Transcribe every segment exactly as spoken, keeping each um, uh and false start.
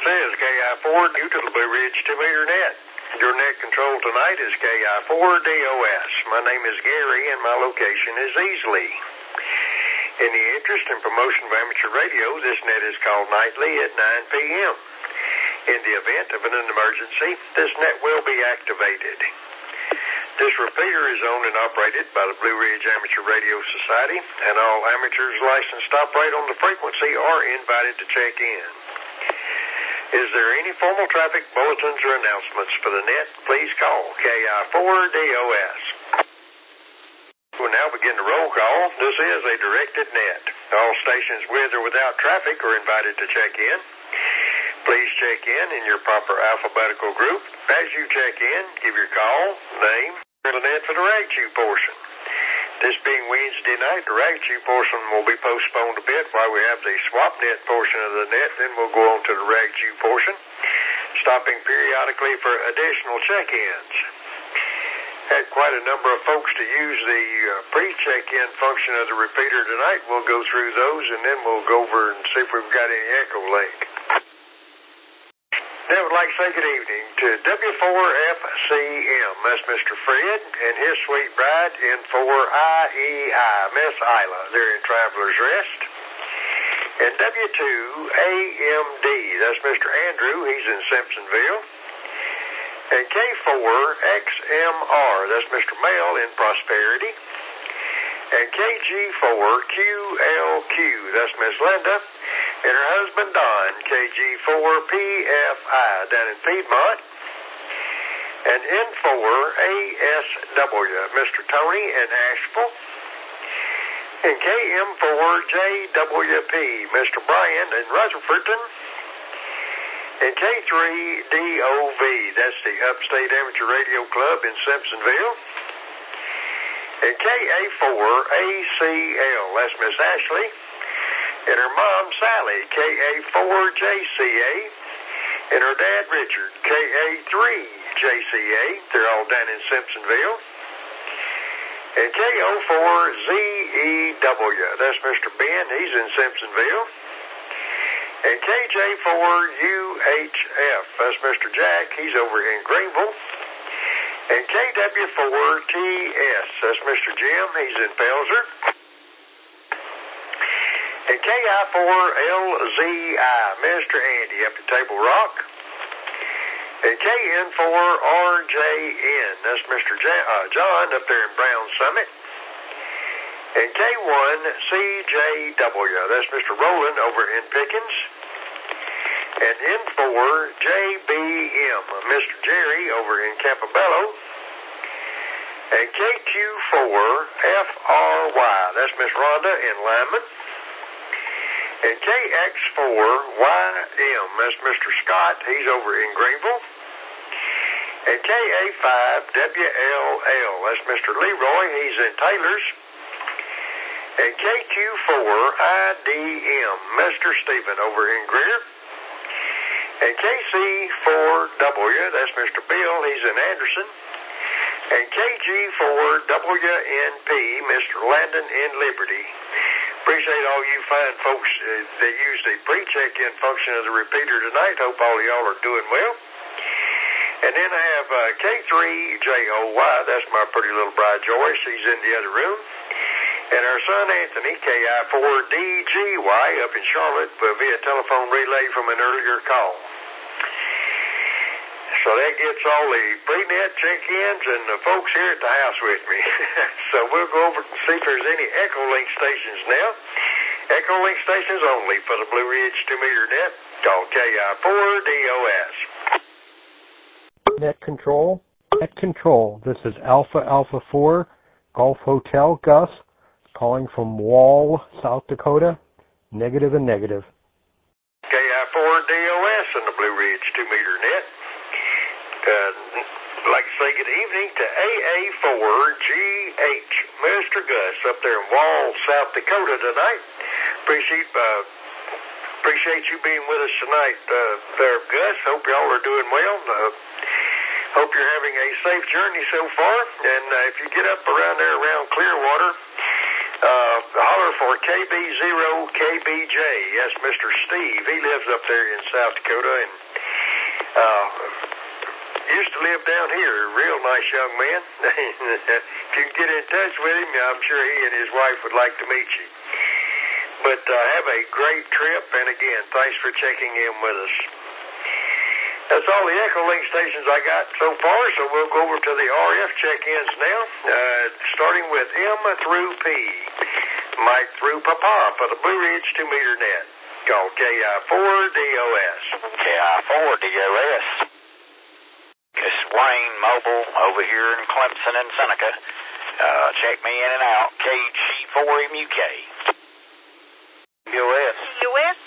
is K I four, due to the Blue Ridge two meter net. Your net control tonight is K I four D O S. My name is Gary, and my location is Easley. In the interest and promotion of amateur radio, this net is called nightly at nine p.m. In the event of an emergency, this net will be activated. This repeater is owned and operated by the Blue Ridge Amateur Radio Society, and all amateurs licensed to operate on the frequency are invited to check in. Is there any formal traffic bulletins or announcements for the net? Please call K I four D O S. We'll now begin the roll call. This is a directed net. All stations with or without traffic are invited to check in. Please check in in your proper alphabetical group. As you check in, give your call, name, and the net for the rag-chew portion. This being Wednesday night, the rag-chew portion will be postponed a bit while we have the swap net portion of the net. Then we'll go on to the rag-chew portion, stopping periodically for additional check-ins. Had quite a number of folks to use the uh, pre-check-in function of the repeater tonight. We'll go through those, and then we'll go over and see if we've got any echo link. Now, I would like to say good evening to W four F C M. That's Mister Fred and his sweet bride in four I E I, Miss Isla. They're in Traveler's Rest. And W two A M D, that's Mister Andrew. He's in Simpsonville. And K four X M R, that's Mister Mel in Prosperity. And K G four Q L Q, that's Miss Linda. And her husband, Don, K G four P F I, down in Piedmont. And N four A S W, Mister Tony in Asheville. And K M four J W P, Mister Brian in Rutherfordton. And K three D O V, that's the Upstate Amateur Radio Club in Simpsonville. And K A four A C L, that's Miss Ashley. And her mom, Sally, K A four J C A. And her dad, Richard, K A three J C A. They're all down in Simpsonville. And K O four Z E W, that's Mister Ben, he's in Simpsonville. And K J four U H F, that's Mister Jack, he's over in Greenville. And K W four T S, that's Mister Jim, he's in Pelzer. And K I four L Z I, Mister Andy up at Table Rock. And K N four R J N, that's Mister J- uh, John up there in Brown Summit. And K one C J W, that's Mister Rowland over in Pickens. And N four J B M, Mister Jerry over in Campobello. And K Q four F R Y, that's Miss Rhonda in Lyman. And K X four Y M, that's Mister Scott, he's over in Greenville. And K A five W L L, that's Mister Leroy, he's in Taylor's. And K Q four I D M, Mister Stephen over in Greer. And K C four W, that's Mister Bill, he's in Anderson. And K G four W N P, Mister Landon in Liberty. Appreciate all you fine folks uh, that use the pre-check-in function of the repeater tonight. Hope all of y'all are doing well. And then I have uh, K three J O Y, that's my pretty little bride Joyce, she's in the other room. And our son Anthony, K I four D G Y, up in Charlotte uh, via telephone relay from an earlier call. So that gets all the pre-net check-ins and the folks here at the house with me. So we'll go over and see if there's any Echo Link stations now. Echo Link stations only for the Blue Ridge two meter net, called K I four D O S. Net control. Net control. This is Alpha Alpha four, Golf Hotel, Gus, calling from Wall, South Dakota. Negative and negative. K I four D O S and the Blue Ridge two meter net. Uh, I'd like to say good evening to A A four G H, Mister Gus, up there in Wall, South Dakota tonight. Appreciate uh, appreciate you being with us tonight uh, there, Gus. Hope y'all are doing well. Uh, hope you're having a safe journey so far. And uh, if you get up around there around Clearwater, uh, holler for K B zero K B J. Yes, Mister Steve. He lives up there in South Dakota and uh, used to live down here. Real nice young man. If you can get in touch with him, I'm sure he and his wife would like to meet you. But uh, have a great trip, and again, thanks for checking in with us. That's all the Echolink stations I got so far, so we'll go over to the R F check-ins now, uh, starting with M through P. Mike through Papa for the Blue Ridge two meter net. Call K I four D O S. K I four D O S. This is Wayne Mobile over here in Clemson and Seneca. Uh, check me in and out. K G four M U K. D O S. D O S.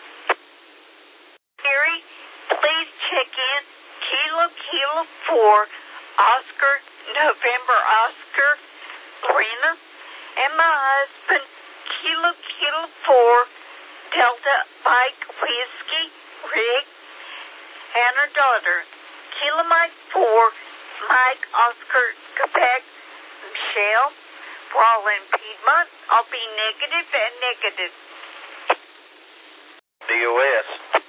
Siri, please check in. Kilo Kilo four, Oscar, November Oscar, Lorena, and my husband, Kilo Kilo four, Delta Mike Whiskey, Rick, and our daughter, Kilo Mike four, Mike Oscar, Quebec, Michelle. We're all in Piedmont. I'll be negative and negative. D O S.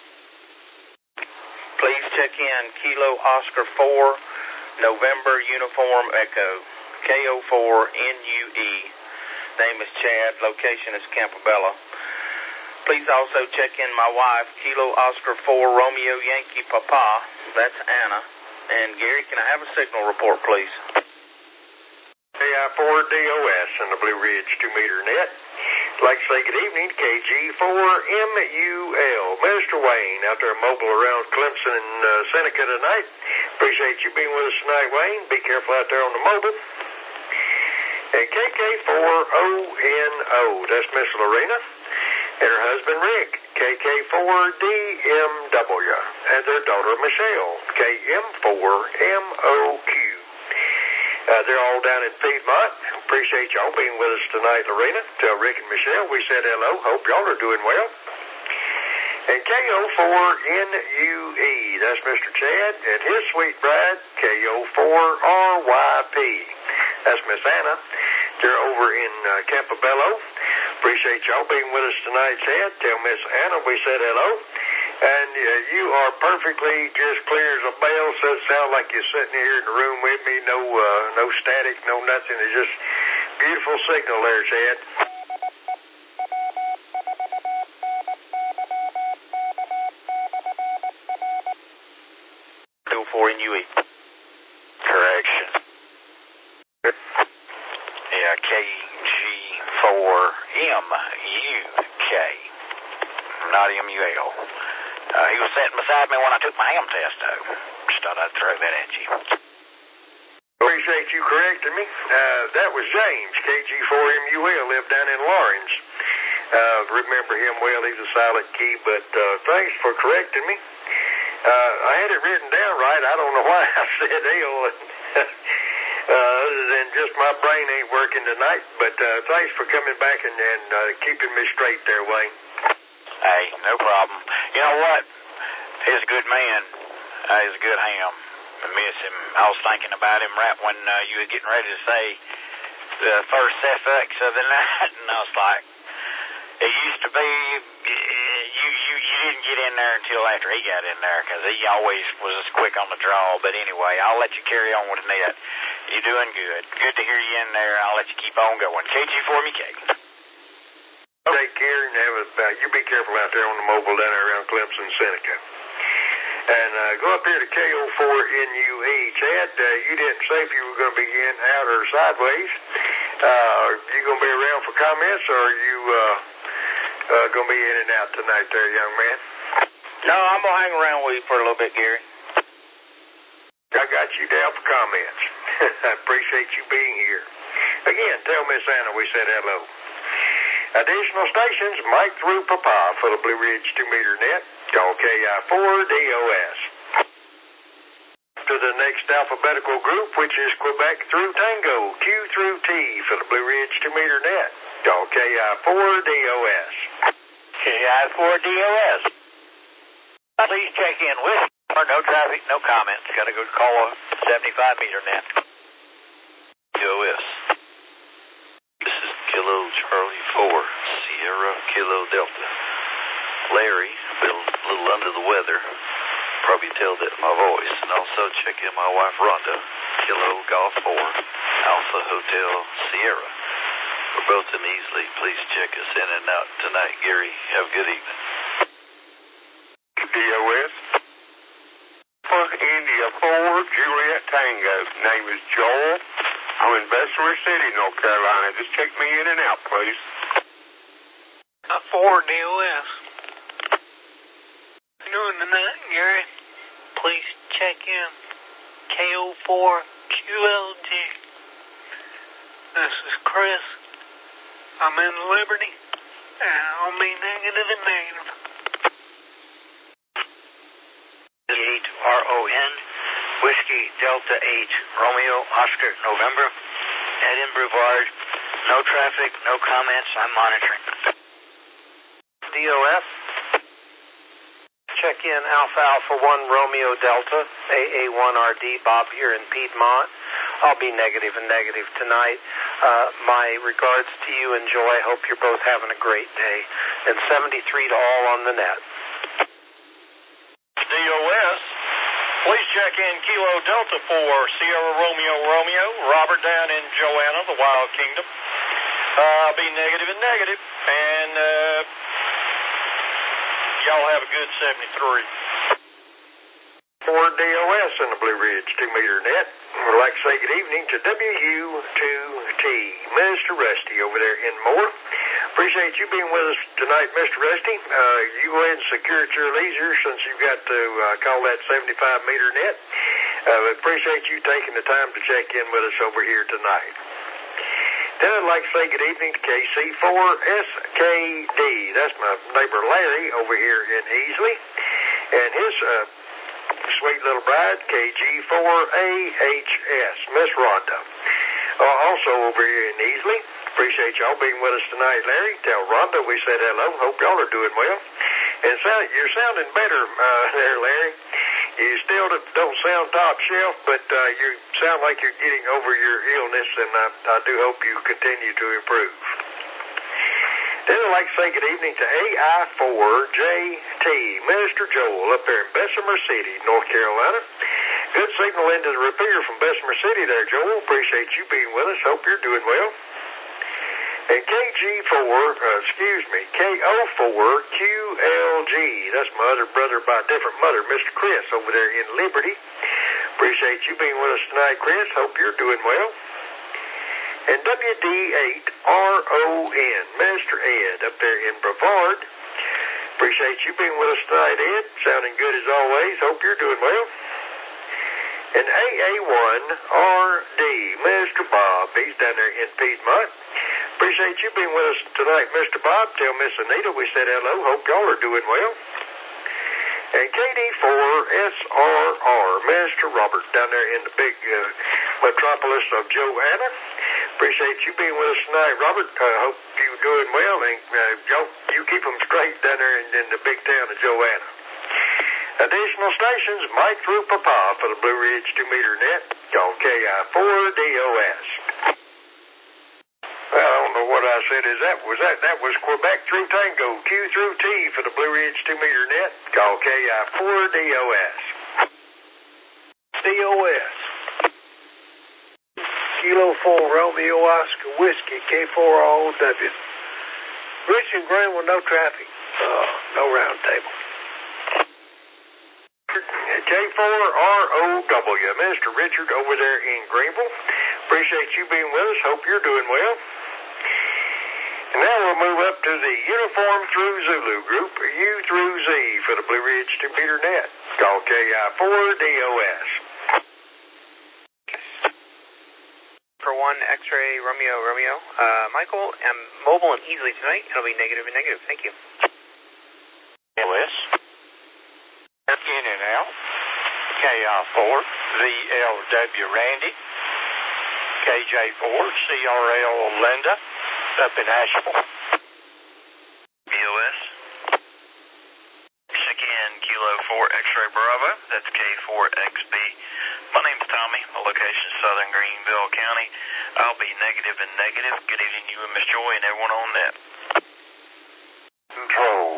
Please check in Kilo Oscar four, November Uniform Echo, K O four N U E. Name is Chad, location is Campobello. Please also check in my wife, Kilo Oscar four, Romeo Yankee Papa, that's Anna. And Gary, can I have a signal report, please? K I four D O S and the Blue Ridge two meter net. I'd like to say good evening to K G four M U L. Mister Wayne out there mobile around Clemson and uh, Seneca tonight. Appreciate you being with us tonight, Wayne. Be careful out there on the mobile. And K K four O N O, that's Miss Lorena and her husband Rick. K K four D M W and their daughter Michelle. K M four M O Q. Uh, they're all down in Piedmont. Appreciate y'all being with us tonight, Lorena. Tell Rick and Michelle we said hello. Hope y'all are doing well. And K O four N U E, that's Mister Chad and his sweet bride, K O four R Y P. That's Miss Anna. They're over in uh, Campobello. Appreciate y'all being with us tonight, Chad. Tell Miss Anna we said hello. And uh, you are perfectly just clear as a bell, so it sounds like you're sitting here in the room with me. No uh, no static, no nothing. It's just beautiful signal there, Chad. two four N U E. Correction. Yeah, K G four M U K. Not M U L. Uh, he was sitting beside me when I took my ham test, though. Just thought I'd throw that at you. Appreciate you correcting me. Uh, that was James, K G four M U L, lived down in Lawrence. Uh, remember him well. He's a silent key, but uh, thanks for correcting me. Uh, I had it written down right. I don't know why I said L. uh, other than just my brain ain't working tonight, but uh, thanks for coming back and, and uh, keeping me straight there, Wayne. Hey, no problem. You know what? He's a good man. Uh, he's a good ham. I miss him. I was thinking about him right when uh, you were getting ready to say the first F X of the night, and I was like, it used to be, you, you, you didn't get in there until after he got in there, because he always was as quick on the draw. But anyway, I'll let you carry on with the net. You're doing good. Good to hear you in there. I'll let you keep on going. K G four M U K. Take care and have a, uh, you be careful out there on the mobile down there around Clemson, Seneca. And uh, go up here to K O four N U E. Chad, uh, you didn't say if you were going to be in, out, or sideways. Uh, you going to be around for comments, or are you uh, uh, going to be in and out tonight there, young man? No, I'm going to hang around with you for a little bit, Gary. I got you down for comments. I appreciate you being here. Again, tell Miss Anna we said hello. Additional stations, Mike through Papa for the Blue Ridge two meter net. Call K I four D O S. To the next alphabetical group, which is Quebec through Tango, Q through T for the Blue Ridge two meter net. Call K I four D O S. K I four D O S. Please check in with or no traffic, no comments. Got to go to call a seventy-five meter net. D O S. This is K Kilo Charlie four, Sierra Kilo Delta. Larry, been a little under the weather. Probably tell that in my voice. And also check in my wife Rhonda, Kilo Golf four, Alpha Hotel Sierra. We're both in Easley. Please check us in and out tonight, Gary. Have a good evening. D O S. India four, Juliet Tango. Name is Joel. I'm in Bessemer City, North Carolina. Just check me in and out, please. Uh, four D O S. Doing tonight, Gary. Please check in. K O four Q L G. This is Chris. I'm in Liberty. And I'll be negative and negative. eight R O N, Whiskey Delta eight, Romeo Oscar November. At in Brevard. No traffic, no comments. I'm monitoring. D O F. Check in Alpha Alpha one Romeo Delta, A A one R D, Bob here in Piedmont. I'll be negative and negative tonight. Uh, my regards to you and Joy. Hope you're both having a great day. And seventy-three to all on the net. D O S, please check in Kilo Delta for Sierra Romeo Romeo, Robert down in Joanna, the Wild Kingdom. Uh, I'll be negative and negative, and uh, y'all have a good seventy-three. For D O S in the Blue Ridge two meter net, we'd like to say good evening to W U two T, Mister Rusty over there in Moore. Appreciate you being with us tonight, Mister Rusty. Uh, you go ahead and secure your leisure since you've got to uh, call that seventy-five meter net. Uh, we appreciate you taking the time to check in with us over here tonight. Then I'd like to say good evening to K C four S K D. That's my neighbor Larry over here in Easley. And his uh, sweet little bride, K G four A H S, Miss Rhonda. Uh, also over here in Easley. Appreciate y'all being with us tonight, Larry. Tell Rhonda we said hello. Hope y'all are doing well. And sound, you're sounding better uh, there, Larry. You still don't sound top shelf, but uh, you sound like you're getting over your illness, and I, I do hope you continue to improve. Then I'd like to say good evening to A I four J T, Mister Joel, up there in Bessemer City, North Carolina. Good signal into the repeater from Bessemer City there, Joel. Appreciate you being with us. Hope you're doing well. And K G four, uh, excuse me, K O four Q L G, that's my other brother by a different mother, Mister Chris, over there in Liberty. Appreciate you being with us tonight, Chris. Hope you're doing well. And W D eight R O N, Mister Ed, up there in Brevard. Appreciate you being with us tonight, Ed. Sounding good as always. Hope you're doing well. And A A one R D, Mister Bob, he's down there in Piedmont. Appreciate you being with us tonight, Mister Bob. Tell Miss Anita we said hello. Hope y'all are doing well. And K D four S R R, Mister Robert, down there in the big uh, metropolis of Joanna. Appreciate you being with us tonight, Robert. I uh, hope you're doing well. And uh, y'all, you keep them straight down there in, in the big town of Joanna. Additional stations, Mike through Papa for the Blue Ridge two meter net. Call K I four D O S. Well, I don't know what I said. Is that was that that was Quebec through Tango, Q through T for the Blue Ridge two meter net. Call K I four D O S. D O S. Kilo four Romeo Oscar Whiskey K four R O W. Richard Greenville, no traffic. Uh, no round table. K four R O W, Mister Richard over there in Greenville. Appreciate you being with us. Hope you're doing well. And now we'll move up to the Uniform Through Zulu group, U through Z for the Blue Ridge two meter net. Call K I four D O S. For one, X-ray Romeo Romeo. Uh, Michael, I'm mobile and easily tonight. It'll be negative and negative. Thank you. L S. In and out. K I four V L W Randy. K J four C R L Linda up in Asheville. B O S. Check in Kilo four X-ray Bravo. That's K four X B My name's Tommy. My location is Southern Greenville County. I'll be negative and negative. Good evening, you and Miss Joy and everyone on net. Control.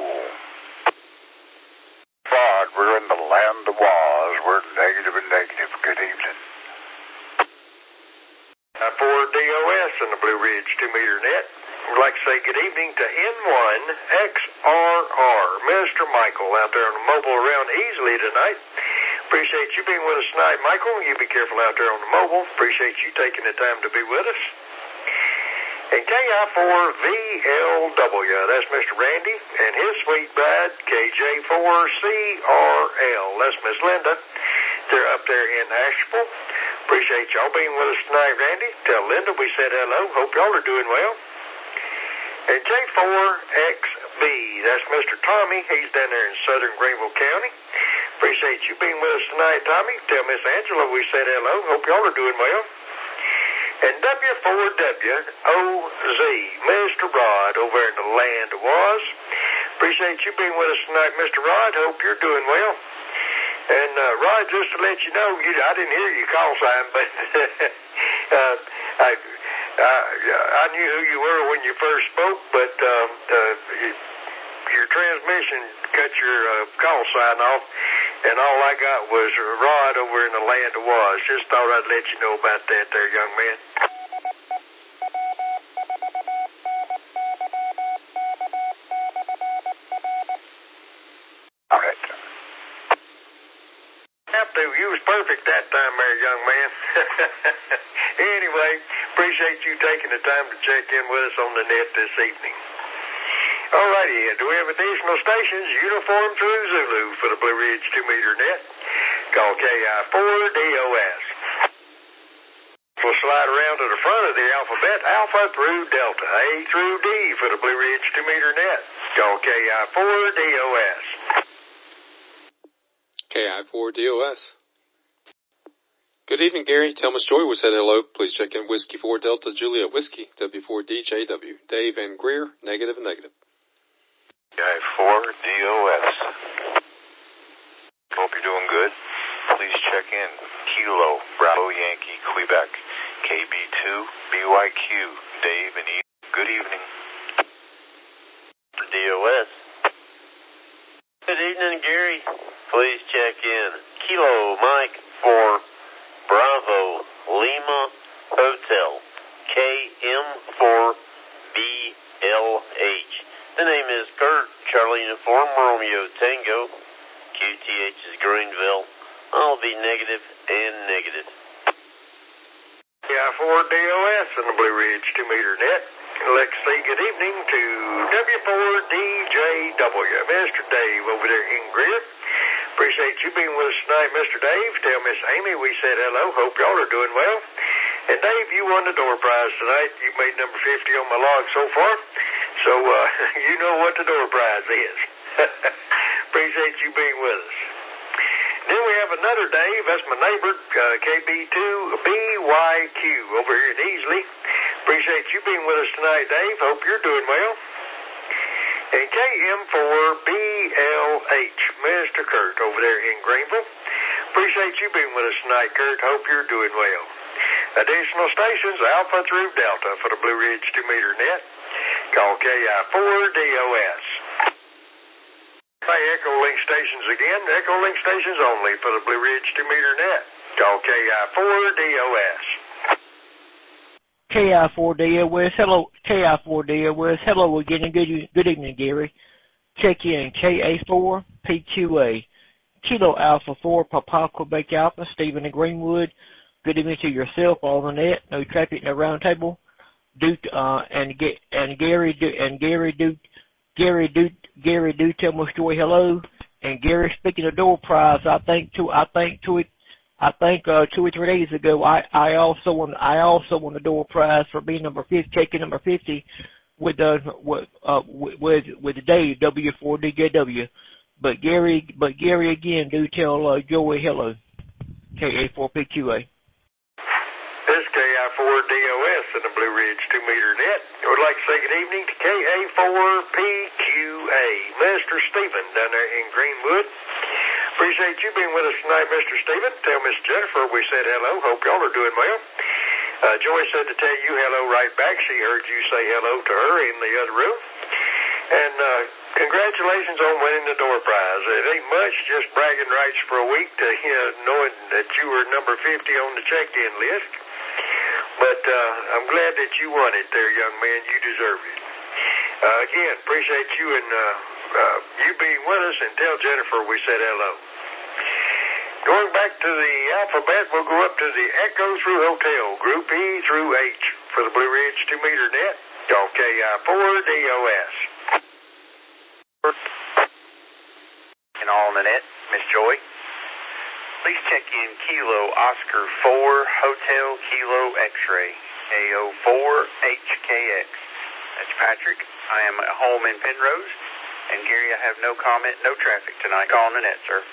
Rod, we're in the land of Oz. We're negative and negative. Good evening. Uh, for D O S in the Blue Ridge two meter net, we'd like to say good evening to N one X R R. Mister Michael out there on the mobile around easily tonight. Appreciate you being with us tonight, Michael. You be careful out there on the mobile. Appreciate you taking the time to be with us. And K I four V L W, that's Mister Randy, and his sweet bride, K J four C R L, that's Miss Linda. They're up there in Asheville. Appreciate y'all being with us tonight, Randy. Tell Linda we said hello. Hope y'all are doing well. And J four X B, that's Mister Tommy. He's down there in Southern Greenville County. Appreciate you being with us tonight, Tommy. Tell Miss Angela we said hello. Hope y'all are doing well. And W four W O Z, Mister Rod over in the land of Oz. Appreciate you being with us tonight, Mister Rod. Hope you're doing well. And uh, Rod, just to let you know, you, I didn't hear your call sign, but uh, I, uh, I knew who you were when you first spoke, but uh, uh, your transmission cut your uh, call sign off, and all I got was Rod over in the land of Oz. Just thought I'd let you know about that there, young man. All right. You was perfect that time there, young man. Anyway, appreciate you taking the time to check in with us on the net this evening. All righty, do we have additional stations? Uniform through Zulu for the Blue Ridge two meter net. Call K I four D O S. We'll slide around to the front of the alphabet, Alpha through Delta, A through D for the Blue Ridge two meter net. Call K I four D O S. K I four D O S. Good evening, Gary. Tell Miss Joy we said hello. Please check in Whiskey four Delta Juliet Whiskey, W four D J W. Dave and Greer, negative and negative. K I four D O S. Hope you're doing good. Please check in Kilo Bravo Yankee Quebec, K B two B Y Q. Dave and Eve. Good evening. D O S. Good evening, Gary. Please check in Kilo Mike for Bravo Lima Hotel, K M four B L H. The name is Kurt, Charlie Uniform, Romeo Tango. Q T H is Greenville. I'll be negative and negative. K I four D O S in the Blue Ridge two meter net. Let's say good evening to W four D J W, Mister Dave over there in Greer. Appreciate you being with us tonight, Mister Dave. Tell Miss Amy we said hello. Hope y'all are doing well. And Dave, you won the door prize tonight. You made number fifty on my log so far. So uh, you know what the door prize is. Appreciate you being with us. Then we have another Dave. That's my neighbor, uh, K B two B Y Q over here in Easley. Appreciate you being with us tonight, Dave. Hope you're doing well. And K M four B L H, Mister Kurt over there in Greenville. Appreciate you being with us tonight, Kurt. Hope you're doing well. Additional stations, Alpha through Delta for the Blue Ridge two meter net. Call K I four D O S. Hey, Echo Link stations again. Echo Link stations only for the Blue Ridge two meter net. Call K I four D O S. K I four D O S. Hello, K I four D O S. Hello again, and good, good evening, Gary. Check in K A four P Q A. Kilo Alpha four, Papa Quebec Alpha, Stephen and Greenwood. Good evening to yourself, all on the net. No traffic, no round table. Do uh and get and Gary do and Gary do Gary do Gary do tell Miss Joy hello. And Gary, speaking of door prize, I think to I think to it. I think uh, two or three days ago, I, I also won. I also won the door prize for being number fifty, taking number fifty with uh, with uh, with with Dave W four D J W. But Gary, but Gary again, do tell uh, Joey hello. K A four P Q A. This is K I four D O S in the Blue Ridge two meter net. I would like to say good evening to K A four P Q A, Mister Stephen down there in Greenwood. Appreciate you being with us tonight, Mister Stephen. Tell Miss Jennifer we said hello. Hope y'all are doing well. Uh, Joy said to tell you hello right back. She heard you say hello to her in the other room. And uh, congratulations on winning the door prize. It ain't much, just bragging rights for a week to you know, knowing that you were number fifty on the check-in list. But uh, I'm glad that you won it there, young man. You deserve it. Uh, again, appreciate you and uh, uh, you being with us, and tell Jennifer we said hello. Going back to the alphabet, we'll go up to the Echo through Hotel, Group E through H for the Blue Ridge two meter net. Call K I four D O S. And all on the net, Miss Joy. Please check in Kilo Oscar four Hotel Kilo X-Ray K O four H K X. That's Patrick. I am at home in Penrose. And Gary, I have no comment, no traffic tonight. Call on the net, sir.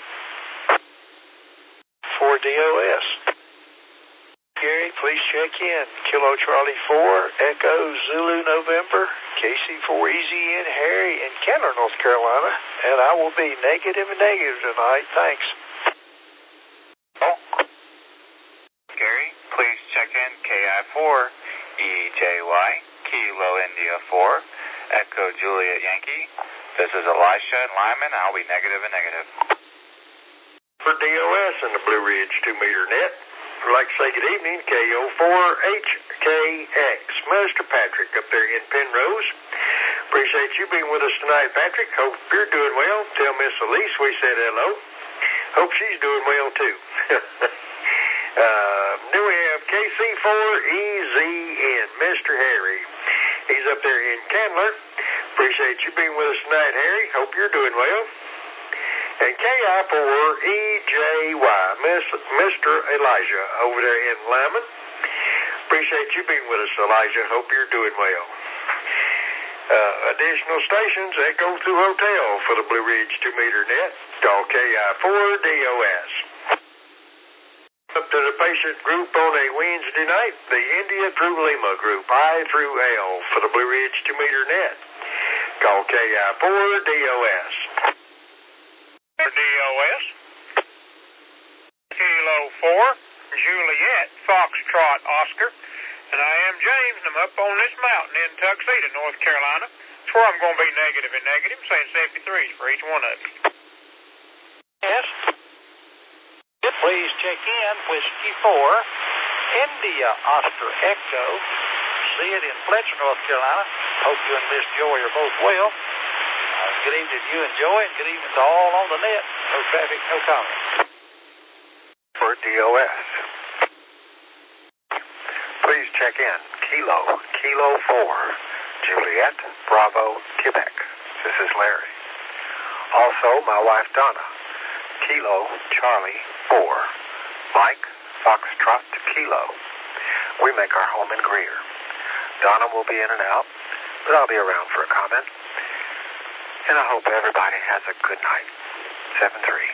four D O S. Gary, please check in. Kilo Charlie four, Echo Zulu November, K C four Easy in Harry in Candler, North Carolina. And I will be negative and negative tonight. Thanks. Oh. Gary, please check in K I four E J Y, Kilo India four, Echo Juliet Yankee. This is Elisha and Lyman. I'll be negative and negative. For D O S and the Blue Ridge two meter net, I'd like to say good evening, K O four H K X. Mister Patrick up there in Penrose. Appreciate you being with us tonight, Patrick. Hope you're doing well. Tell Miss Elise we said hello. Hope she's doing well, too. uh, then we have K C four E Z N, Mister Harry. He's up there in Candler. Appreciate you being with us tonight, Harry. Hope you're doing well. And K I four E J Y, Miss, Mister Elijah over there in Lyman. Appreciate you being with us, Elijah. Hope you're doing well. Uh, additional stations, Echo through Hotel for the Blue Ridge two meter net. Call K I four D O S. Up to the patient group on a Wednesday night, the India through Lima group, I through L for the Blue Ridge two meter net. Call K I four D O S. D O S. Kilo four, Juliet, Foxtrot, Oscar. And I am James, and I'm up on this mountain in Tuxedo, North Carolina. That's where I'm going to be negative and negative, saying seventy-threes for each one of you. Yes. Please check in Whiskey four, India Oscar Echo. See it in Fletcher, North Carolina. Hope you and Miss Joy are both well. Uh, good evening to you and Joy, and good evening to all on the net. No traffic, no comment. For D O S. Please check in Kilo, Kilo four, Juliet, Bravo, Quebec. This is Larry. Also, my wife Donna, Kilo, Charlie, four, Mike, Foxtrot, Kilo. We make our home in Greer. Donna will be in and out, but I'll be around for a comment. And I hope everybody has a good night. seven three.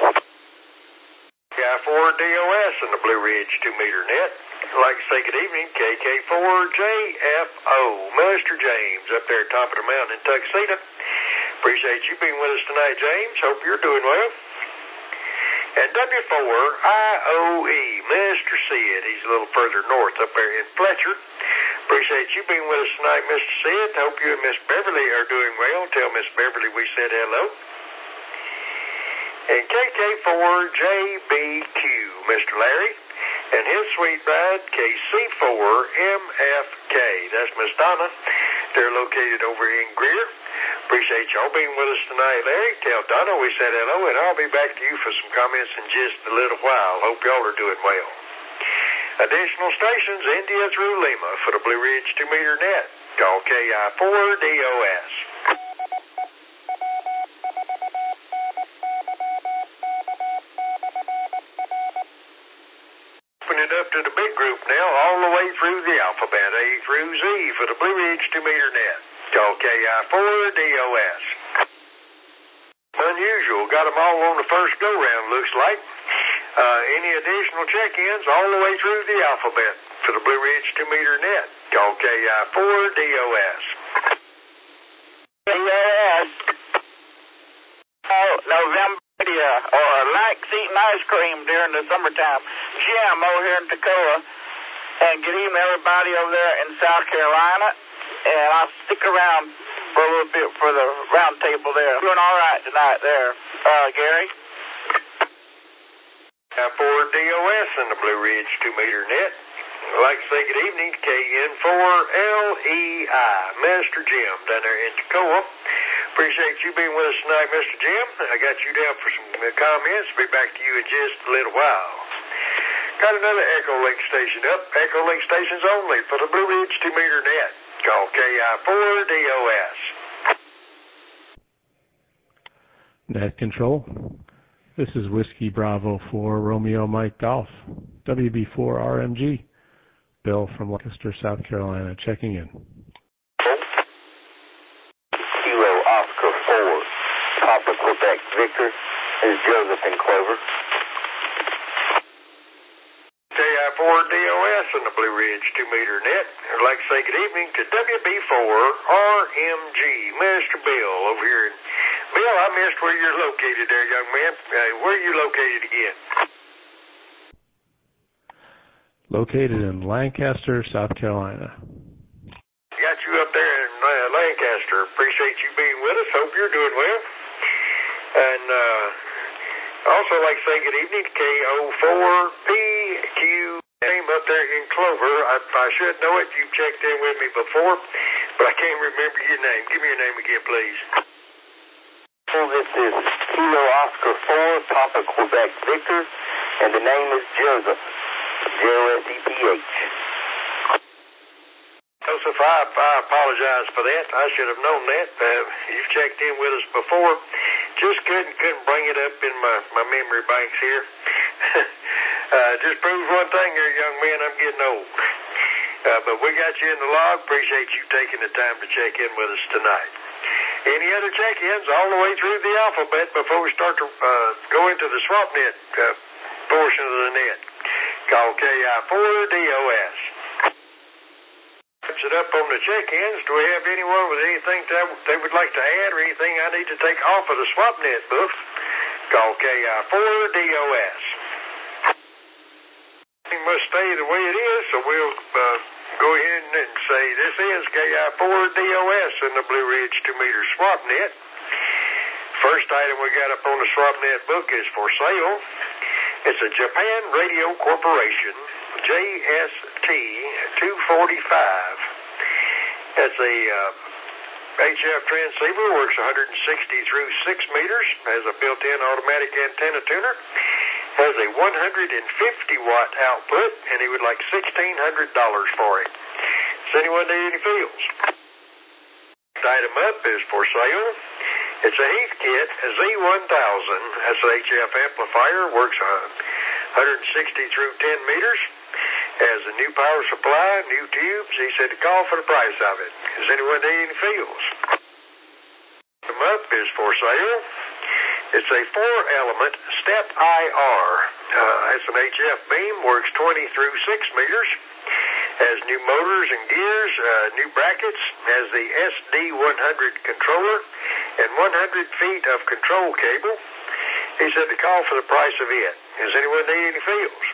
K I four D O S and the Blue Ridge two meter net. I'd like to say good evening, K K four J F O, Mister James, up there top of the mountain in Tuxedo. Appreciate you being with us tonight, James. Hope you're doing well. And W four I O E, Mister Sid. He's a little further north up there in Fletcher. Appreciate you being with us tonight, Mister Sid. Hope you and Miss Beverly are doing well. Tell Miss Beverly we said hello. And K K four J B Q, Mister Larry. And his sweet bride, K C four M F K. That's Miss Donna. They're located over in Greer. Appreciate y'all being with us tonight, Larry. Tell Donna we said hello, and I'll be back to you for some comments in just a little while. Hope y'all are doing well. Additional stations, India through Lima for the Blue Ridge two meter net. Call K I four D O S. Opening up to the big group now, all the way through the alphabet, A through Z for the Blue Ridge two meter net. Call K I four D O S. Unusual, got them all on the first go-round, looks like. Uh, any additional check-ins all the way through the alphabet for the Blue Ridge two meter net. Call K I four D O S. D O S. Oh, November or likes eating ice cream during the summertime. Jim over here in Toccoa. And good evening, everybody over there in South Carolina. And I'll stick around for a little bit for the round table there. Doing all right tonight there, uh, Gary. four D O S in the Blue Ridge two meter net. I'd like to say good evening to K N four L E I, Mister Jim, down there in Toccoa. Appreciate you being with us tonight, Mister Jim. I got you down for some comments. Be back to you in just a little while. Got another Echo Link station up. Echo Link stations only for the Blue Ridge two meter net. Call K I four D O S. Net control. This is Whiskey Bravo for Romeo Mike Golf. W B four R M G. Bill from Lancaster, South Carolina, checking in. Kilo Oscar four, Papa Quebec Victor, is Joseph in Clover. K I four D O S in the Blue Ridge two meter net. I'd like to say good evening to W B four R M G, Mister Bill over here. Bill, I missed where you're located there, young man. Uh, where are you located again? Located in Lancaster, South Carolina. Got you up there in uh, Lancaster. Appreciate you being with us. Hope you're doing well. And uh, also like to say good evening to K O four P Q name up there in Clover. I, I should know it. You've checked in with me before, but I can't remember your name. Give me your name again, please. This is Kilo Oscar four, Papa Quebec Victor, and the name is Joseph. J O S E P H. Joseph, I, I apologize for that. I should have known that. Uh, you've checked in with us before. Just couldn't couldn't bring it up in my, my memory banks here. uh, just proves one thing here, young man, I'm getting old. Uh, but we got you in the log. Appreciate you taking the time to check in with us tonight. Any other check-ins all the way through the alphabet before we start to uh, go into the SwapNet uh, portion of the net? Call K I four D O S. Wraps it up on the check-ins. Do we have anyone with anything that they would like to add or anything I need to take off of the SwapNet book? Call K I four D O S. It must stay the way it is, so we'll uh, go ahead and say this is K I four D O S in the Blue Ridge two meter SwapNet. First item we got up on the SwapNet book is for sale. It's a Japan Radio Corporation J S T two forty-five. That's a uh, H F transceiver, works one hundred sixty through six meters, has a built-in automatic antenna tuner, has a one hundred fifty watt output, and he would like sixteen hundred dollars for it. Does anyone need any fields? Next item up is for sale. It's a Heathkit Z one thousand. That's an H F amplifier, works one hundred sixty through ten meters, has a new power supply, new tubes. He said to call for the price of it. Does anyone need any fields? Item up is for sale. It's a four-element Step I R. Uh, that's an H F beam, works twenty through six meters. Has new motors and gears, uh, new brackets, has the S D one hundred controller, and one hundred feet of control cable. He said to call for the price of it. Does anyone need any fields?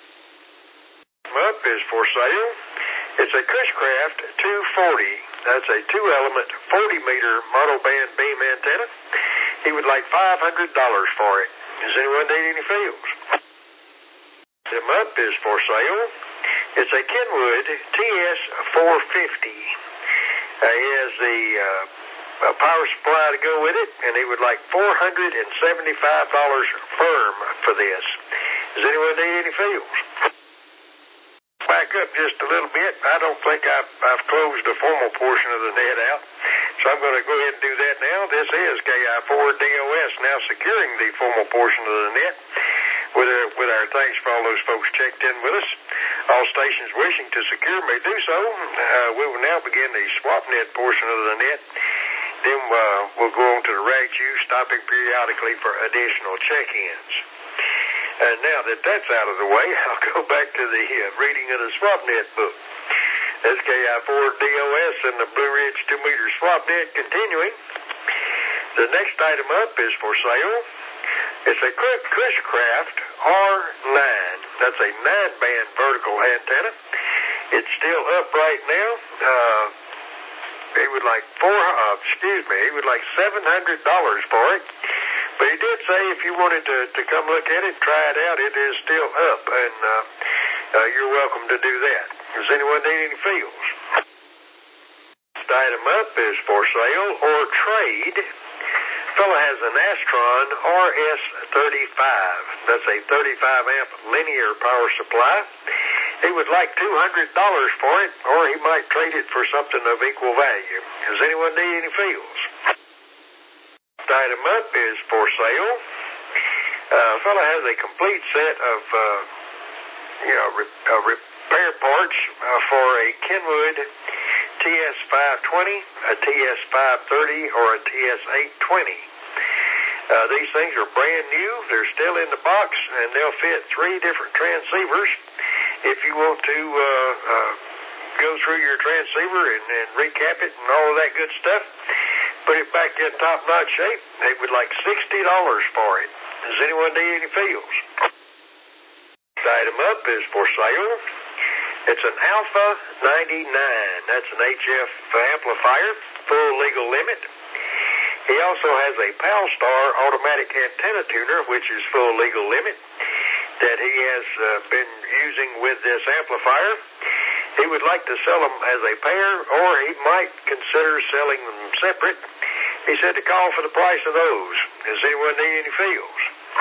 Up is for sale. It's a Cushcraft two forty. That's a two-element forty meter monoband beam antenna. He would like five hundred dollars for it. Does anyone need any fields? Him up is for sale. It's a Kenwood T S four fifty. Uh, he has the uh, power supply to go with it, and he would like four hundred seventy-five dollars firm for this. Does anyone need any fields? Back up just a little bit. I don't think I've, I've closed the formal portion of the net out, so I'm going to go ahead and do that now. This is K I four D O S now securing the formal portion of the net. With our, with our thanks for all those folks checked in with us. All stations wishing to secure may do so. Uh, we will now begin the SwapNet portion of the net. Then uh, we'll go on to the rag queue, stopping periodically for additional check-ins. And now that that's out of the way, I'll go back to the uh, reading of the SwapNet book. That's K I four D O S and the Blue Ridge two meter SwapNet continuing. The next item up is for sale. It's a Cushcraft R nine. That's a nine-band vertical antenna. It's still up right now. Uh, he would like four, uh, excuse me, he would like seven hundred dollars for it. But he did say if you wanted to, to come look at it, try it out, it is still up, and uh, uh, you're welcome to do that. Does anyone need any fields? Next item up is for sale or trade. Fellow has an Astron R S thirty-five. That's a thirty-five amp linear power supply. He would like two hundred dollars for it, or he might trade it for something of equal value. Does anyone need any fields? Next item up is for sale. Uh, a fellow has a complete set of, uh, you know, re- uh, repair parts uh, for a Kenwood T S five twenty, a T S five thirty, or a T S eight twenty. Uh, these things are brand new. They're still in the box, and they'll fit three different transceivers. If you want to uh, uh, go through your transceiver and, and recap it and all of that good stuff, put it back in top-notch shape, they would like sixty dollars for it. Does anyone need any fields? Next item up is for sale. It's an Alpha ninety-nine. That's an H F amplifier, full legal limit. He also has a Palstar automatic antenna tuner, which is full legal limit, that he has uh, been using with this amplifier. He would like to sell them as a pair, or he might consider selling them separate. He said to call for the price of those. Does anyone need any fields?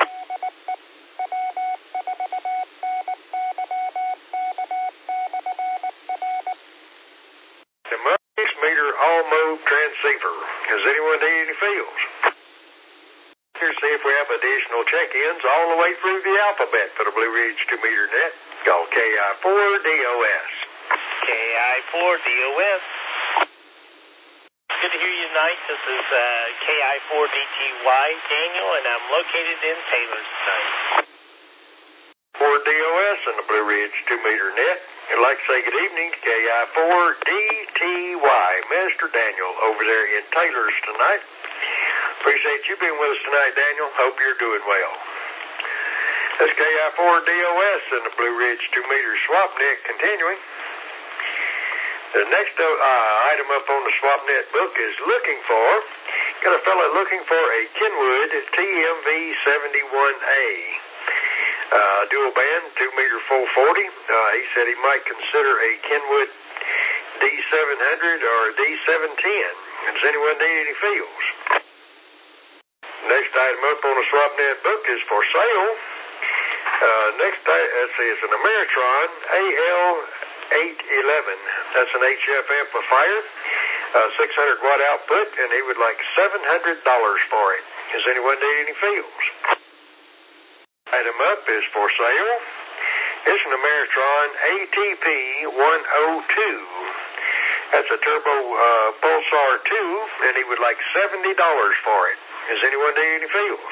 The six meter all-mode transceiver. Does anyone need any fields? Let's see if we have additional check-ins all the way through the alphabet for the Blue Ridge two meter net. Call K I four D O S. K I four D O S. Good to hear you tonight. This is uh, K I four D T Y, Daniel, and I'm located in Taylor tonight. four D O S and the Blue Ridge two meter net. I'd like to say good evening to K I four D T Y, Mister Daniel, over there in Taylor's tonight. Appreciate you being with us tonight, Daniel. Hope you're doing well. This K I four D O S and the Blue Ridge two meter swap net continuing. The next uh, item up on the swap net book is looking for, got a fellow looking for a Kenwood T M V seventy-one A. Uh, dual band, two meter full forty. Uh, he said he might consider a Kenwood D seven hundred or D seven ten. Does anyone need any fields? Next item up on the SwapNet book is for sale. Uh, next, let's see, it's an Ameritron A L eight eleven. That's an H F amplifier, uh, six hundred watt output, and he would like seven hundred dollars for it. Does anyone need any fields? Item up is for sale. It's an Ameritron A T P one oh two. That's a Turbo uh, Pulsar two, and he would like seventy dollars for it. Does anyone need any fields?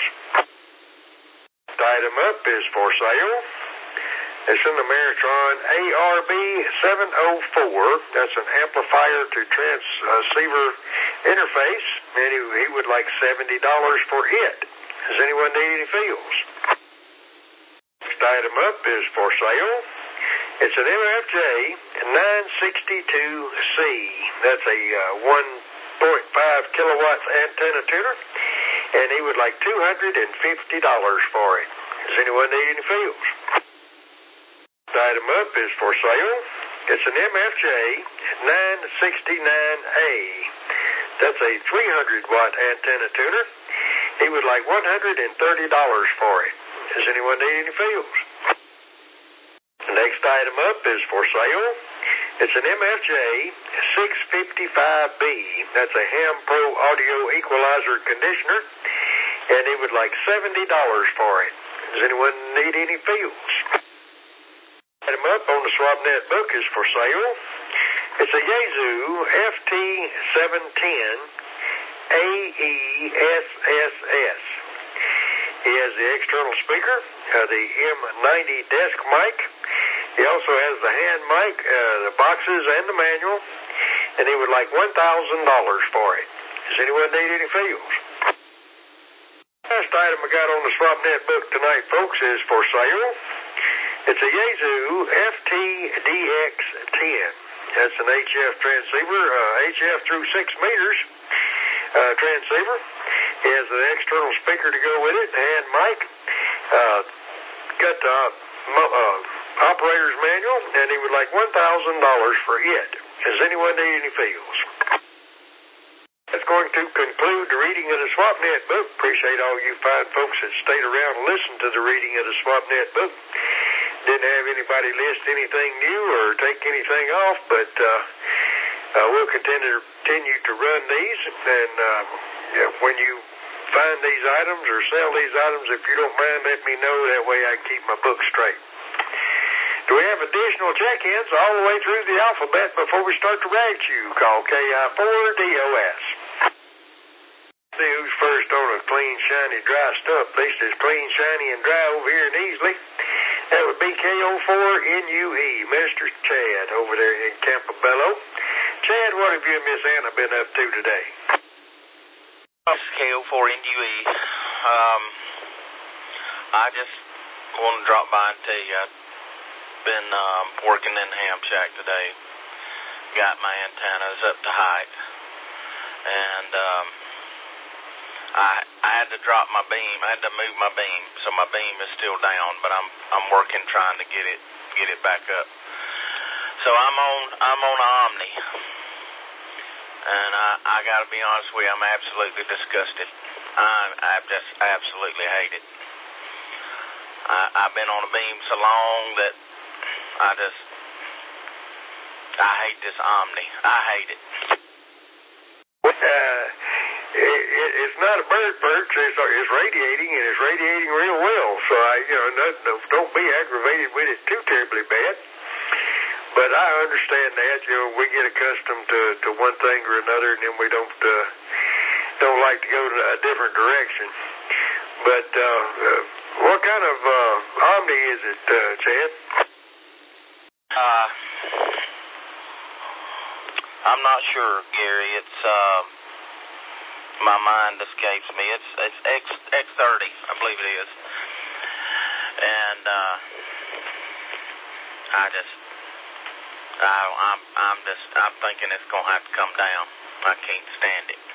Item up is for sale. It's an Ameritron A R B seven oh four. That's an amplifier to transceiver interface, and he, he would like seventy dollars for it. Does anyone need any fields? Next item up is for sale. It's an M F J nine sixty-two C. That's a uh, one point five kilowatts antenna tuner, and he would like two hundred fifty dollars for it. Does anyone need any fields? The item up is for sale. It's an M F J nine sixty-nine A. That's a three hundred watt antenna tuner. He would like one hundred thirty dollars for it. Does anyone need any fields? The next item up is for sale. It's an M F J six fifty-five B. That's a Ham Pro audio equalizer conditioner, and he would like seventy dollars for it. Does anyone need any fields? Item up on the SwapNet book is for sale. It's a Yaesu F T seven ten A E S S S. He has the external speaker, uh, the M ninety desk mic. He also has the hand mic, uh, the boxes, and the manual, and he would like one thousand dollars for it. Does anyone need any fields? Last item I got on the SwapNet book tonight, folks, is for sale. It's a Yaesu F T D X ten. That's an H F transceiver, uh, H F through six meters uh, transceiver. It has an external speaker to go with it, and mic. Uh, got the uh, uh, operator's manual, and he would like one thousand dollars for it. Does anyone need any feels? That's going to conclude the reading of the SwapNet book. Appreciate all you fine folks that stayed around and listened to the reading of the SwapNet book. Didn't have anybody list anything new or take anything off, but uh, uh, we'll continue, continue to run these. And uh, yeah, when you find these items or sell these items, if you don't mind, let me know. That way I can keep my book straight. Do we have additional check-ins all the way through the alphabet before we start the rag chew? Call K I four D O S. See who's first on a clean, shiny, dry stump. At least it's clean, shiny, and dry over here in Easley. That would be K O four N U E, Mister Chad over there in Campobello. Chad, what have you and Miss Anna been up to today? This is K O four N U E. Um, I just want to drop by and tell you I've been um, working in the ham shack today. Got my antennas up to height. And um, I I had to drop my beam. I had to move my beam, so my beam is still down, but I'm I'm working trying to get it get it back up. So I'm on I'm on Omni. And I, I got to be honest with you, I'm absolutely disgusted. I, I just absolutely hate it. I, I've been on a beam so long that I just, I hate this Omni. I hate it. Uh, it, it it's not a bird perch. It's, it's radiating, and it's radiating real well. So I, you know, no, no, don't be aggravated with it too terribly bad. But I understand that, you know, we get accustomed to, to one thing or another, and then we don't uh, don't like to go to a different direction. But uh, uh, what kind of uh, Omni is it, uh, Chad? Uh, I'm not sure, Gary. It's uh, my mind escapes me. It's it's X X thirty, I believe it is, and uh, I just. I, I'm, I'm just, I'm thinking it's going to have to come down. I can't stand it.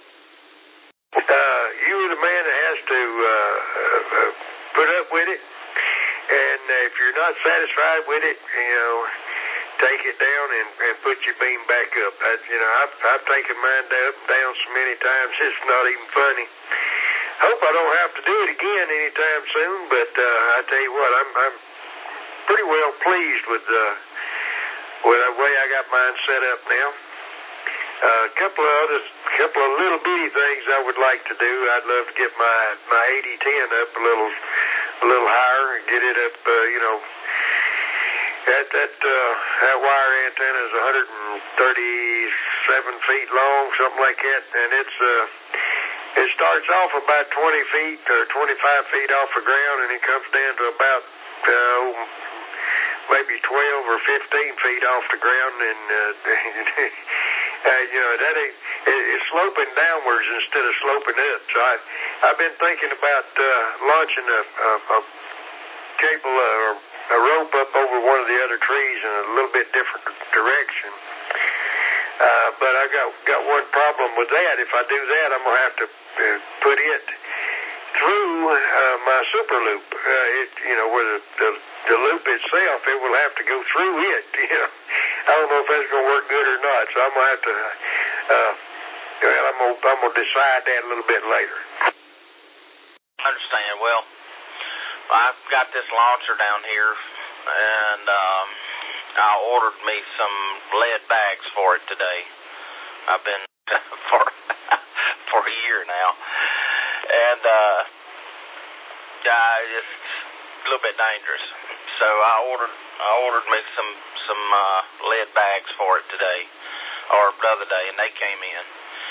Uh, you are the man that has to uh, uh, put up with it, and uh, if you're not satisfied with it, you know, take it down and, and put your beam back up. I, you know, I've, I've taken mine up and down so many times, it's not even funny. Hope I don't have to do it again anytime soon, but uh, I tell you what, I'm, I'm pretty well pleased with the uh, Well, the way I got mine set up now. Uh, a couple of other, couple of little bitty things I would like to do. I'd love to get my my eighty ten up a little, a little higher and get it up. Uh, you know, that that uh, that wire antenna is one hundred thirty-seven feet long, something like that, and it's uh, it starts off about twenty feet or twenty-five feet off the ground, and it comes down to about. Uh, maybe twelve or fifteen feet off the ground, and uh, uh, you know that ain't, it, it's sloping downwards instead of sloping up. So I, I've been thinking about uh, launching a, a, a cable uh, or a rope up over one of the other trees in a little bit different direction. Uh, but I got got one problem with that. If I do that, I'm gonna have to uh, put it through uh, my super loop. Uh, it, you know, where the, the the loop itself, it will have to go through it. You know, I don't know if that's going to work good or not. So I'm gonna have to. Uh, well, I'm gonna I'm gonna decide that a little bit later. Understand? Well, I've got this launcher down here, and um, I ordered me some lead bags for it today. I've been for for a year now. And, uh, yeah, it's a little bit dangerous. So I ordered, I ordered me some, some, uh, lead bags for it today, or the other day, and they came in.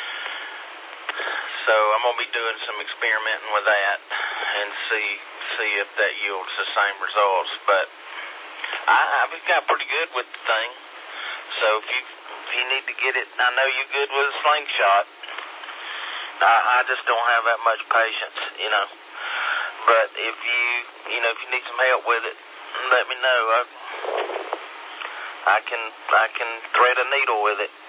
So I'm going to be doing some experimenting with that and see, see if that yields the same results. But I, I've got pretty good with the thing. So if you, if you need to get it, I know you're good with a slingshot. I, I just don't have that much patience, you know. But if you, you know, if you need some help with it, let me know. I, I can, I can thread a needle with it.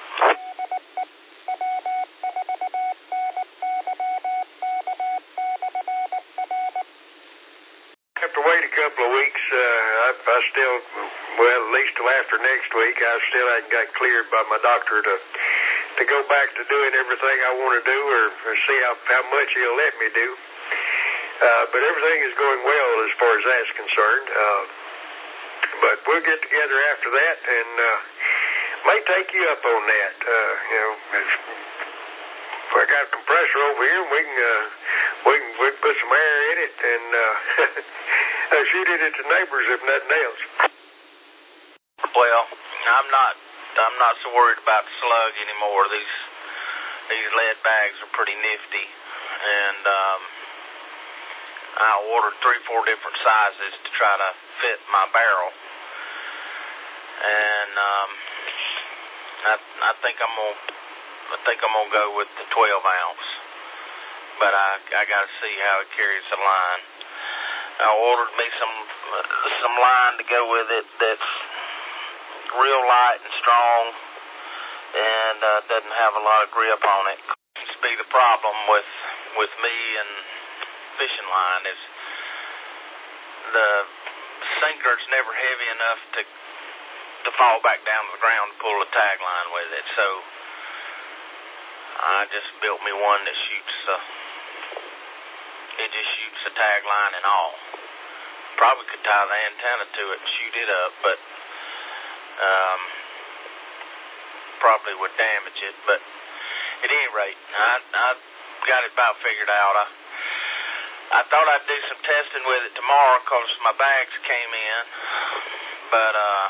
Have to wait a couple of weeks. Uh, I, I still, well, at least till after next week, I still haven't got cleared by my doctor to to go back to doing everything I want to do, or, or see how, how much he'll let me do. Uh, but everything is going well as far as that's concerned. Uh, but we'll get together after that, and uh, may take you up on that. Uh, you know, if, if I got a compressor over here, we can uh, we can we can put some air in it and uh, shoot it at the neighbors if nothing else. Well, I'm not. I'm not so worried about the slug anymore. These these lead bags are pretty nifty, and um, I ordered three, four different sizes to try to fit my barrel, and um, I I think I'm gonna I think I'm gonna go with the twelve ounce, but I I got to see how it carries the line. I ordered me some some line to go with it that's real light and strong, and uh, doesn't have a lot of grip on it. It's be the problem with with me and fishing line is the sinker's never heavy enough to to fall back down to the ground and pull a tag line with it. So I just built me one that shoots uh, it just shoots the tag line and all. Probably could tie the antenna to it and shoot it up, but Um, probably would damage it, but at any rate, I, I got it about figured out. I, I thought I'd do some testing with it tomorrow because my bags came in, but uh,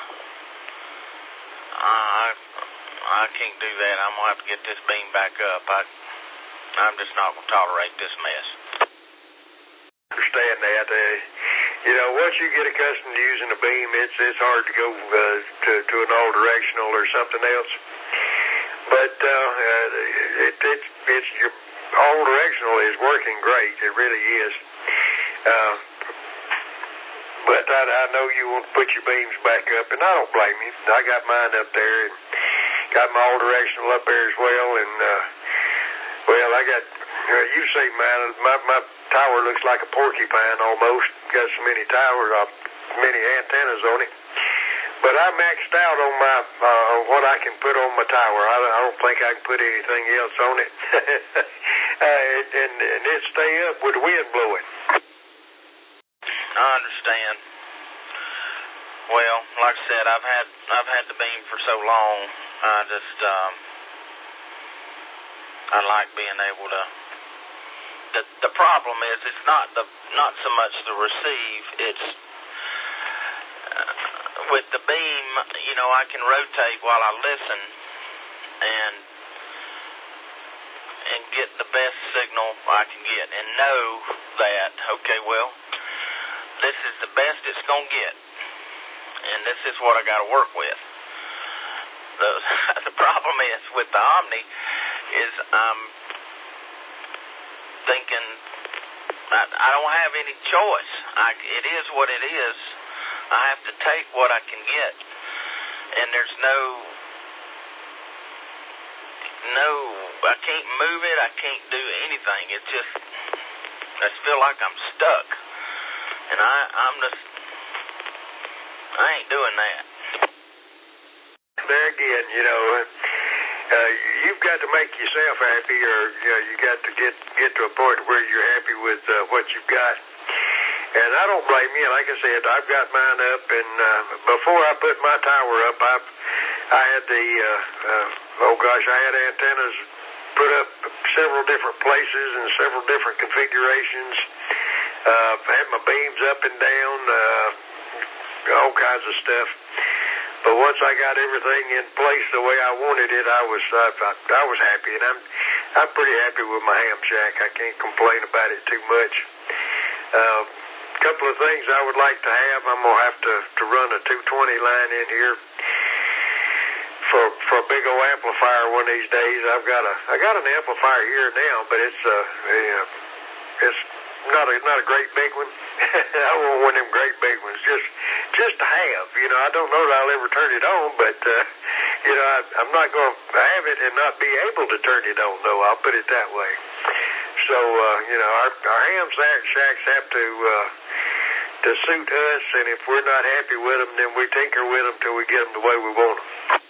I, I can't do that. I'm going to have to get this beam back up. I, I'm just not going to tolerate this mess. Understand that. Uh, you know, once you get accustomed to using a beam, it's it's hard to go uh, to to an all directional or something else. But uh, it it's it's your all directional is working great. It really is. Uh, but I, I know you want to put your beams back up, and I don't blame you. I got mine up there and got my all directional up there as well, and uh, well, I got. Uh, you see, man, my my tower looks like a porcupine almost. Got so many towers, uh, many antennas on it. But I maxed out on my uh, what I can put on my tower. I, I don't think I can put anything else on it. uh, and and it stay up with the wind blowing. I understand. Well, like I said, I've had I've had the beam for so long. I just um, I like being able to. The the problem is it's not the not so much the receive. It's uh, with the beam. You know, I can rotate while I listen and and get the best signal I can get, and know that okay, well, this is the best it's gonna get, and this is what I got to work with. The the problem is with the Omni is I'm thinking I, I don't have any choice. I, it is what it is. I have to take what I can get, and there's no no I can't move it. I can't do anything. It just I just feel like I'm stuck, and I I'm just I ain't doing that. There again, you know. Uh, you've got to make yourself happy, or you know, you got to get get to a point where you're happy with uh, what you've got. And I don't blame you. Like I said, I've got mine up, and uh, before I put my tower up, I I had the uh, uh, oh gosh, I had antennas put up several different places and several different configurations. Uh, I had my beams up and down, uh, all kinds of stuff. But once I got everything in place the way I wanted it, I was uh, I, I was happy, and I'm I'm pretty happy with my ham shack. I can't complain about it too much. A uh, couple of things I would like to have. I'm gonna have to, to run a two twenty line in here for for a big old amplifier one of these days. I've got a I got an amplifier here now, but it's uh yeah, it's not a not a great big one. I want one of them great big ones, just just to have. You know, I don't know that I'll ever turn it on, but uh, you know, I, I'm not going to have it and not be able to turn it on, though. I'll put it that way. So uh, you know, our our ham shacks have to uh, to suit us, and if we're not happy with them, then we tinker with them till we get them the way we want them.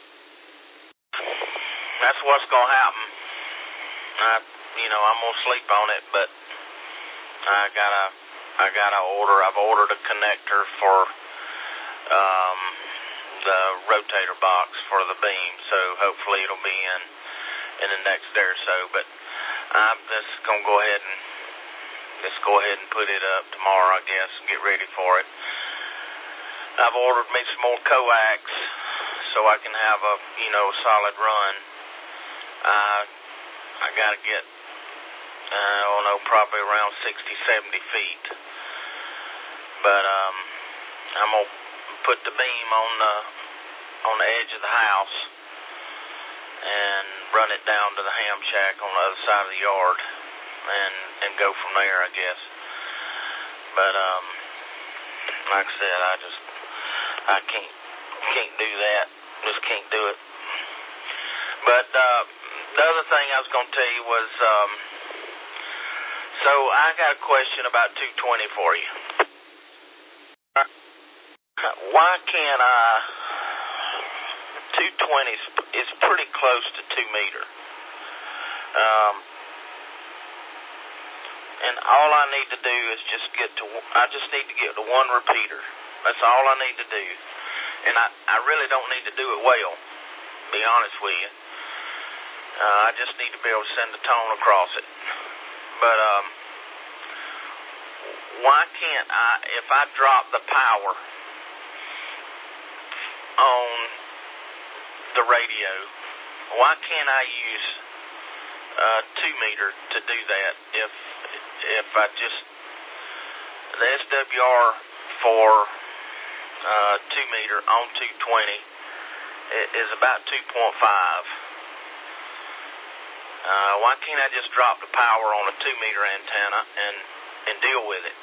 That's what's gonna happen. I, you know, I'm gonna sleep on it, but I gotta, I gotta order. I've ordered a connector for um, the rotator box for the beam, so hopefully it'll be in in the next day or so. But I'm just gonna go ahead and just go ahead and put it up tomorrow, I guess, and get ready for it. I've ordered me some more coax so I can have a, you know, solid run. Uh, I gotta get, I don't know, probably around sixty, seventy feet. But um, I'm gonna put the beam on the on the edge of the house and run it down to the ham shack on the other side of the yard, and and go from there, I guess. But um, like I said, I just I can't can't do that. Just can't do it. But uh, the other thing I was gonna tell you was, um, so I got a question about two twenty for you. Why can't I? two twenty is pretty close to two meter. Um, and all I need to do is just get to, I just need to get to one repeater. That's all I need to do. And I, I really don't need to do it well, to be honest with you. Uh, I just need to be able to send the tone across it. But um, why can't I, if I drop the power on the radio, why can't I use uh, two meter to do that? If if I just, the S W R for uh, two meter on two twenty is about two point five. Uh, why can't I just drop the power on a two meter antenna and and deal with it?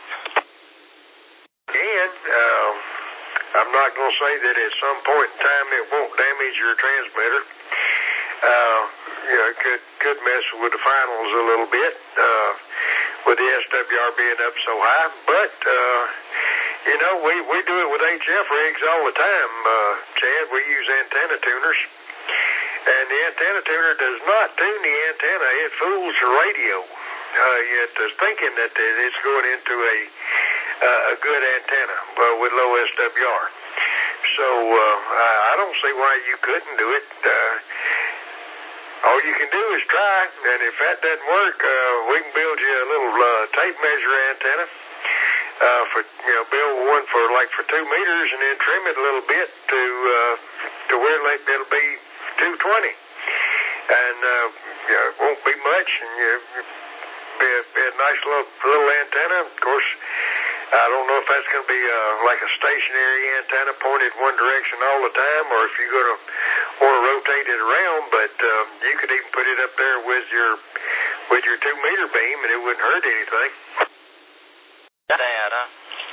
And um, I'm not going to say that at some point in time it won't damage your transmitter. Uh, you know, it could, could mess with the finals a little bit uh, with the S W R being up so high. But, uh, you know, we, we do it with H F rigs all the time, uh, Chad. We use antenna tuners. And the antenna tuner does not tune the antenna. It fools the radio. Uh, it is thinking that it's going into a uh, a good antenna uh, with low S W R. So uh, I don't see why you couldn't do it. Uh, all you can do is try, and if that doesn't work, uh, we can build you a little uh, tape measure antenna. Uh, for you know, build one for like for two meters, and then trim it a little bit to uh, to where like it'll be two twenty, and uh, you know, it won't be much, and you be a, be a nice little little antenna. Of course, I don't know if that's going to be uh, like a stationary antenna pointed one direction all the time, or if you're going to want to rotate it around. But um, you could even put it up there with your with your two meter beam, and it wouldn't hurt anything. Dad, huh?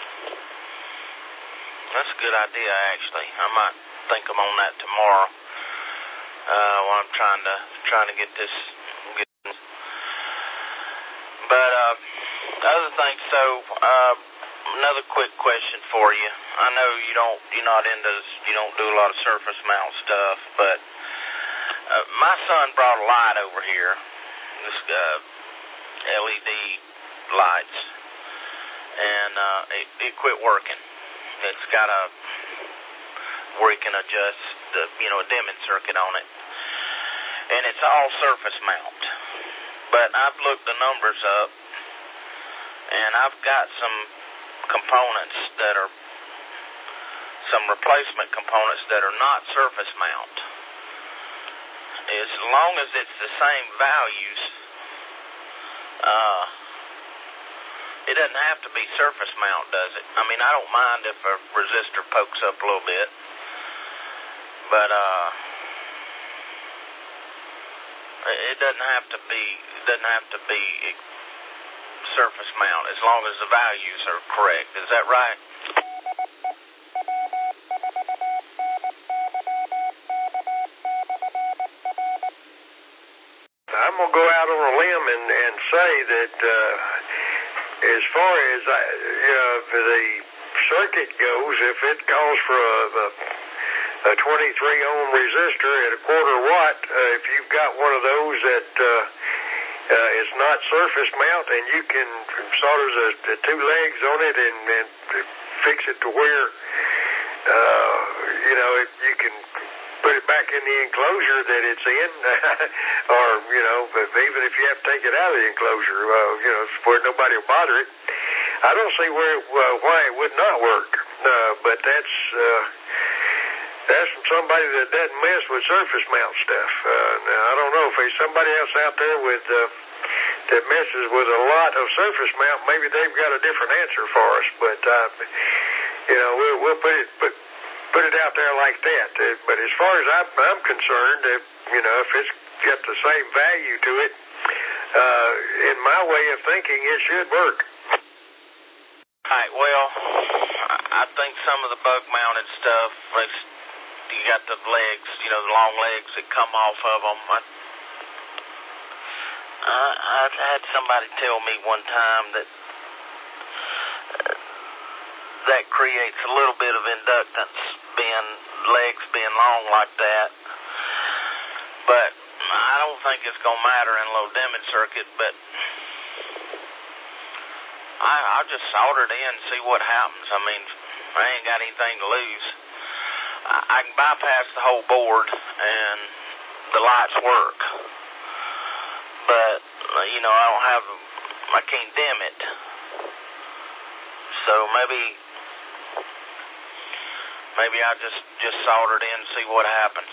That's a good idea, actually. I might think I'm on that tomorrow. Uh, while I'm trying to trying to get this. Get this. But uh, the other thing, so uh, another quick question for you. I know you don't, you're not into, you don't do a lot of surface mount stuff, but uh, my son brought a light over here, this uh, L E D lights, and uh, it, it quit working. It's got a where you can adjust the, you know, a dimming circuit on it, and it's all surface mount. But I've looked the numbers up, and I've got some components that are some replacement components that are not surface mount. As long as it's the same values, uh, it doesn't have to be surface mount, does it? I mean, I don't mind if a resistor pokes up a little bit, but uh, It doesn't have to be. It doesn't have to be surface mount as long as the values are correct. Is that right? I'm gonna go out on a limb and, and say that uh, as far as I, you know, the circuit goes, if it calls for a, a, a twenty-three ohm resistor at a quarter watt, uh, if you've got one of those that uh, uh, is not surface mount, and you can solder the, the two legs on it and, and fix it to where uh, you know it, you can put it back in the enclosure that it's in, or, you know, even if you have to take it out of the enclosure, uh, you know, where nobody will bother it. I don't see where uh, why it would not work, uh, but that's uh, that's from somebody that doesn't mess with surface mount stuff. Uh, now, I don't know if there's somebody else out there with uh, that messes with a lot of surface mount. Maybe they've got a different answer for us, but uh, you know, we'll, we'll put it put. Put it out there like that. Uh, but as far as I'm, I'm concerned, uh, you know, if it's got the same value to it, uh, in my way of thinking, it should work. All right, well, I think some of the bug-mounted stuff, like you got the legs, you know, the long legs that come off of them. I, I, I had somebody tell me one time that uh, that creates a little bit of inductance, being legs being long like that. But I don't think it's going to matter in low dimming circuit, but I, I'll just solder it in and see what happens. I mean, I ain't got anything to lose. I, I can bypass the whole board and the lights work. But, you know, I don't have, I can't dim it. So maybe, maybe I just, just solder it in and see what happens.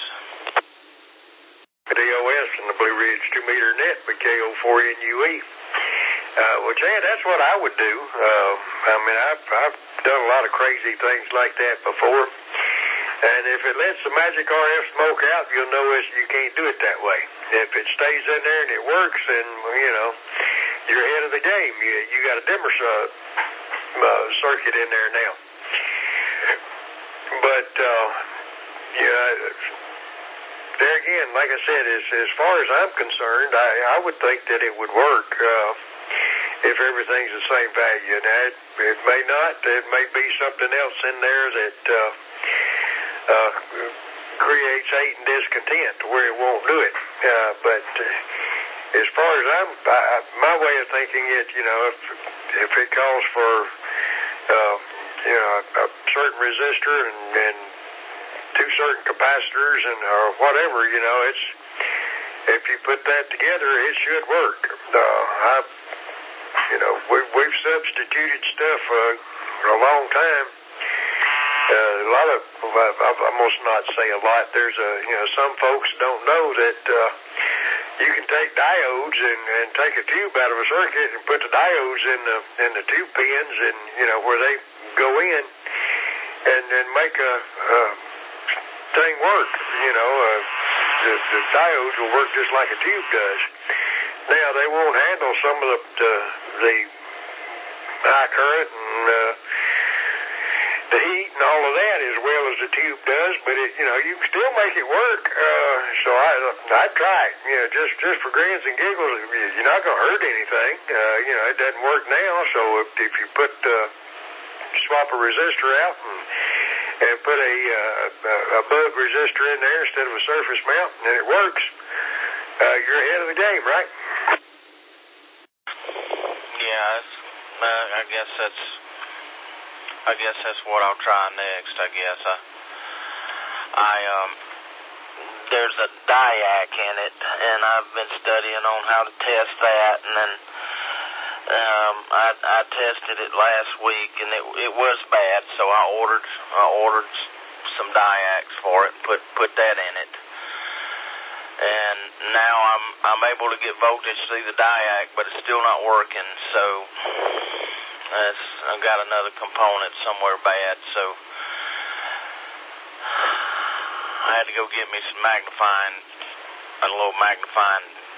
D O S and the Blue Ridge two meter net with K O four N U E. Uh, well, Chad, that's what I would do. Uh, I mean, I've, I've done a lot of crazy things like that before. And if it lets the magic R F smoke out, you'll know it's, you can't do it that way. If it stays in there and it works, then, you know, you're ahead of the game. You, you got a dimmer uh, uh, circuit in there now. But, uh, yeah, there again, like I said, as, as far as I'm concerned, I, I would think that it would work uh, if everything's the same value. Now, it, it may not. It may be something else in there that uh, uh, creates hate and discontent to where it won't do it. Uh, but uh, as far as I'm, I, my way of thinking it, you know, if if it calls for, uh, you know, a, a certain resistor and, and two certain capacitors and or whatever, you know, it's if you put that together, it should work. Uh, I, you know, we, we've substituted stuff uh, for a long time. Uh, a lot of, I, I must not say a lot. There's a, you know, some folks don't know that uh, you can take diodes and, and take a tube out of a circuit and put the diodes in the in the tube pins and you know where they go in and and make a. a thing work, you know, uh, the, the diodes will work just like a tube does. Now, they won't handle some of the, the, the high current and uh, the heat and all of that as well as the tube does, but, it, you know, you can still make it work. Uh, so I, I'd try it, you know, just, just for grins and giggles. You're not going to hurt anything. Uh, you know, it doesn't work now, so if, if you put, uh, swap a resistor out and and put a, uh, a bug resistor in there instead of a surface mount, and it works, uh, you're ahead of the game, right? Yeah, it's, uh, I guess that's, I guess that's what I'll try next, I guess. I, I um, there's a diac in it, and I've been studying on how to test that, and then Um, I, I tested it last week, and it it was bad. So I ordered I ordered some diacs for it, and put put that in it, and now I'm I'm able to get voltage through the diac, but it's still not working. So that's, I've got another component somewhere bad. So I had to go get me some magnifying, a little magnifying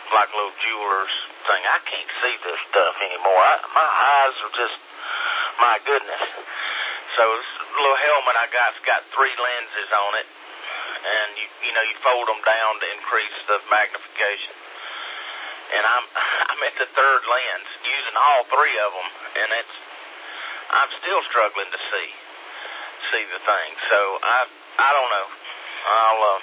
like a little jeweler's thing. I can't see this stuff anymore. I, my eyes are just, my goodness. So this little helmet I got's got three lenses on it, and you you know you fold them down to increase the magnification. And I'm I'm at the third lens, using all three of them, and it's I'm still struggling to see see the thing. So I I don't know. I'll uh,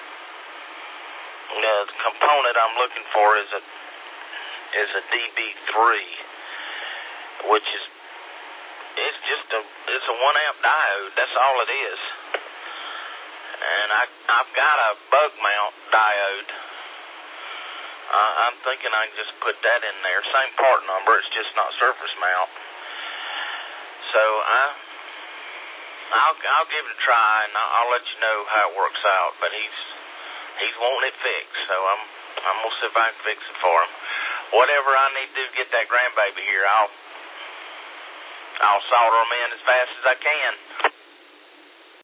you know, the component I'm looking for is a is a D B three, which is it's just a it's a one amp diode. That's all it is. And I I've got a bug mount diode. Uh, I'm thinking I can just put that in there. Same part number. It's just not surface mount. So I I'll I'll give it a try, and I'll, I'll let you know how it works out. But he's he's wanting it fixed, so I'm I'm gonna see if I can fix it for him. Whatever I need to do to get that grandbaby here, I'll I'll solder them in as fast as I can.